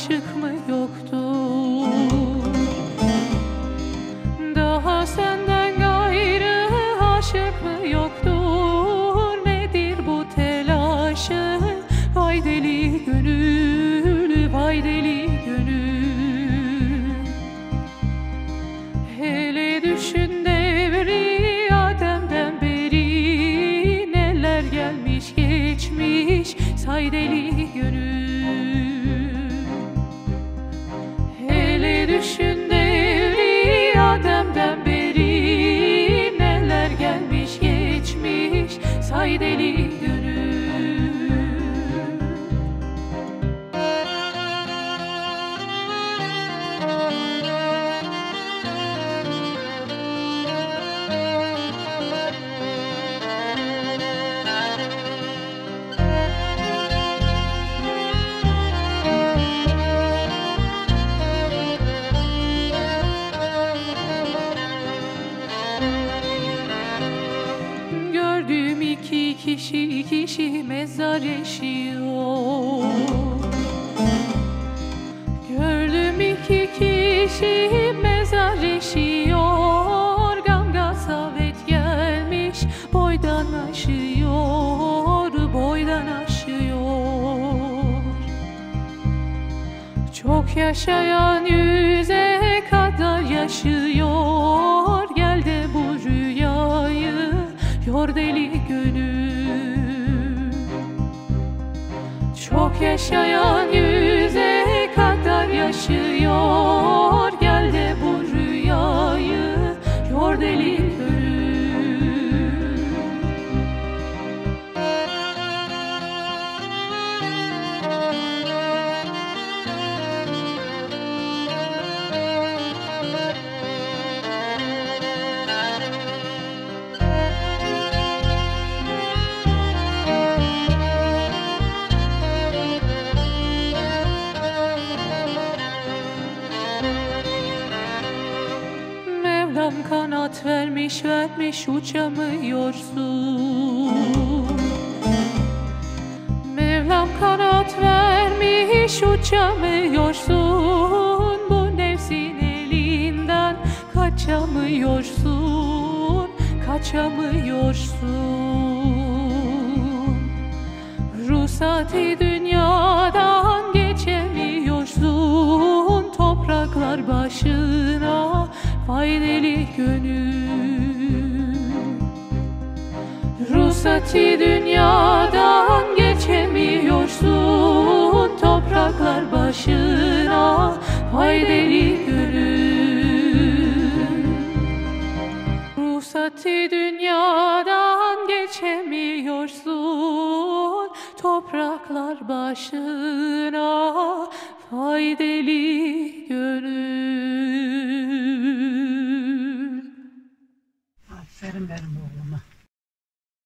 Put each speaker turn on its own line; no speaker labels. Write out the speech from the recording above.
aşık mı yoktu? Daha senden gayrı aşık mı yoktur? Nedir bu telaşın? Vay deli gönül, vay deli gönül. Hele düşün devri Adem'den beri, neler gelmiş geçmiş, say deli gönül. Hele düşün devri Adem'den beri, neler gelmiş geçmiş, say deli gönül. Gördüğüm iki kişi mezar eşiyor. Gördüm iki kişi mezar eşiyor. Gam gasavet gelmiş, boydan aşıyor, boydan aşıyor. Çok yaşayan yüze kadar yaşıyor. Gel de bu rüyayı yor deli gönül. Çok yaşayan yüze kadar yaşıyor. Gel de bu rüyayı yor deli gönül. Mevlam kanat vermiş uçamıyorsun. Mevlam kanat vermiş uçamıyorsun. Bu nefsin elinden kaçamıyorsun, kaçamıyorsun. Ruhsati dünyadan geçemiyorsun. Topraklar başına, vay deli gönül. Ruhsati dünyadan geçemiyorsun. Topraklar başına, vay deli gönül. Ruhsati dünyadan geçemiyorsun. Topraklar başına, vay deli gönül.
Aferin benim oğlum.